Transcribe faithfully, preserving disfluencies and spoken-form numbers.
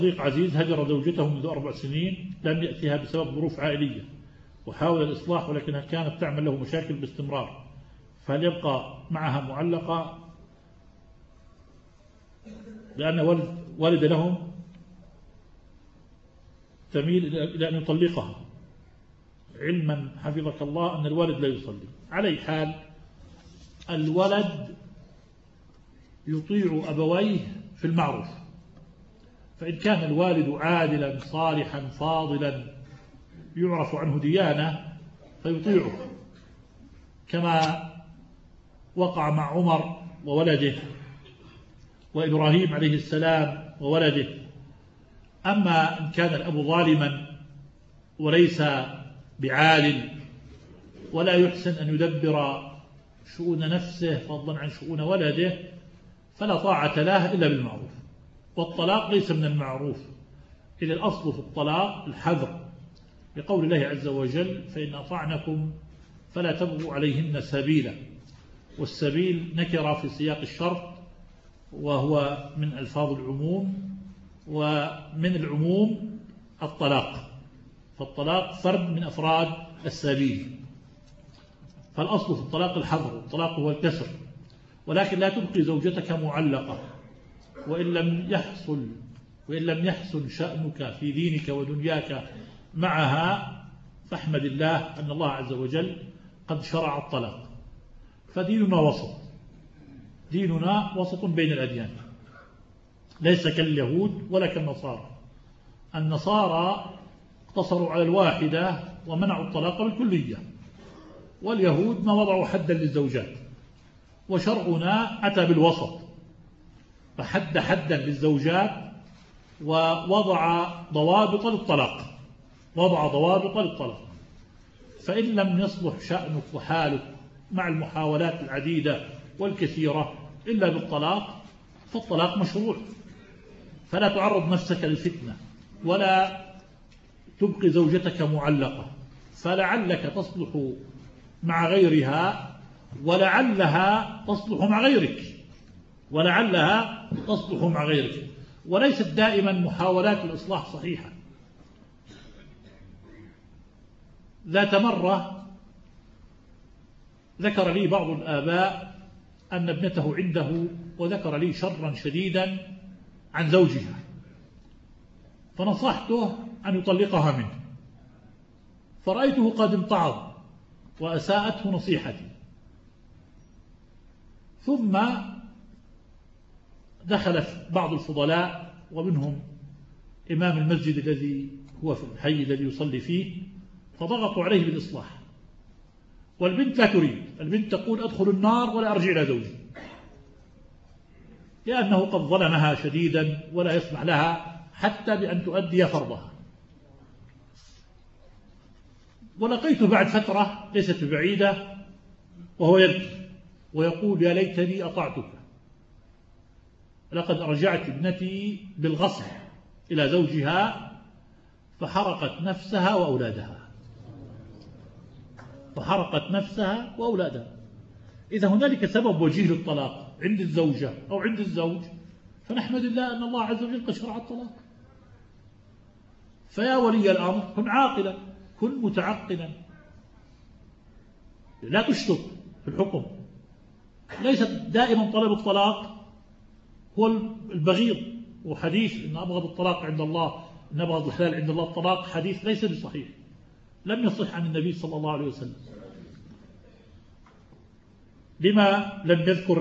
صديق عزيز هجر زوجته منذ أربع سنين، لم يأتها بسبب ظروف عائلية، وحاول الإصلاح ولكنها كانت تعمل له مشاكل باستمرار، فهل يبقى معها معلقة لأن والد, والد لهم تميل إلى أن يطلقها، علما حفظك الله أن الوالد لا يصلي؟ على حال الولد يطيع أبويه في المعروف، فإن كان الوالد عادلا صالحا فاضلا يعرف عنه ديانة فيطيعه، كما وقع مع عمر وولده وإبراهيم عليه السلام وولده. أما إن كان الأب ظالما وليس بعادل ولا يحسن أن يدبر شؤون نفسه فضلا عن شؤون ولده فلا طاعة له إلا بالمعروف، والطلاق ليس من المعروف، إذ الأصل في الطلاق الحذر، لقول الله عز وجل: فإن أطعنكم فلا تبغوا عليهن سبيلا، والسبيل نكر في سياق الشرط وهو من ألفاظ العموم، ومن العموم الطلاق، فالطلاق فرد من أفراد السبيل، فالأصل في الطلاق الحظر، الطلاق هو الكسر، ولكن لا تبقي زوجتك معلقة، وإن لم يحصل وإن لم يحسن شأنك في دينك ودنياك معها فاحمد الله أن الله عز وجل قد شرع الطلاق. فديننا وسط، ديننا وسط بين الأديان، ليس كاليهود ولا كالنصارى. النصارى اقتصروا على الواحدة ومنعوا الطلاق بالكلية، واليهود ما وضعوا حدا للزوجات، وشرعنا أتى بالوسط فحد حدا للزوجات ووضع ضوابط للطلاق، وضع ضوابط للطلاق. فإن لم يصلح شأنك وحالك مع المحاولات العديدة والكثيرة إلا بالطلاق فالطلاق مشروع، فلا تعرض نفسك للفتنة ولا تبقي زوجتك معلقة، فلعلك تصلح مع غيرها ولعلها تصلح مع غيرك ولعلها تصلح مع غيرك وليست دائما محاولات الإصلاح صحيحة. ذات مرة ذكر لي بعض الآباء أن ابنته عنده، وذكر لي شرا شديدا عن زوجها، فنصحته أن يطلقها منه، فرأيته قد امتعض وأساءته نصيحتي. ثم دخل بعض الفضلاء ومنهم إمام المسجد الذي هو في الحي الذي يصلي فيه، فضغطوا عليه بالإصلاح، والبنت لا تريد، البنت تقول: أدخل النار ولا أرجع إلى زوجي، لأنه قد ظلمها شديدا ولا يسمح لها حتى بأن تؤدي فرضها. ولقيته بعد فترة ليست بعيدة وهو يبكي ويقول: يا ليتني أطعتك، لقد أرجعت ابنتي بالغصب إلى زوجها فحرقت نفسها وأولادها فحرقت نفسها وأولادها. إذا هنالك سبب وجيه للطلاق عند الزوجة أو عند الزوج، فنحمد الله أن الله عز وجل قد شرع الطلاق. فيا ولي الأمر كن عاقلا، كن متعقلا، لا تشتط في الحكم. ليس دائما طلب الطلاق هو البغيض، وحديث إن أبغض الطلاق عند الله، إن أبغض الحلال عند الله الطلاق، حديث ليس بصحيح، لم يصح عن النبي صلى الله عليه وسلم. لما لم يذكر